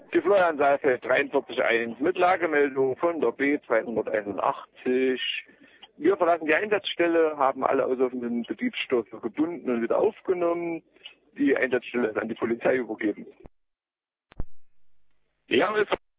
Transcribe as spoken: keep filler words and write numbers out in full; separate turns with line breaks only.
Die Florian Saalfeld dreiundvierzig Punkt eins mit Lagemeldung von der B zweihunderteinundachtzig. Wir verlassen die Einsatzstelle, haben alle auslaufenden Betriebsstoffe gebunden und wieder aufgenommen. Die Einsatzstelle ist an die Polizei übergeben.
Ja,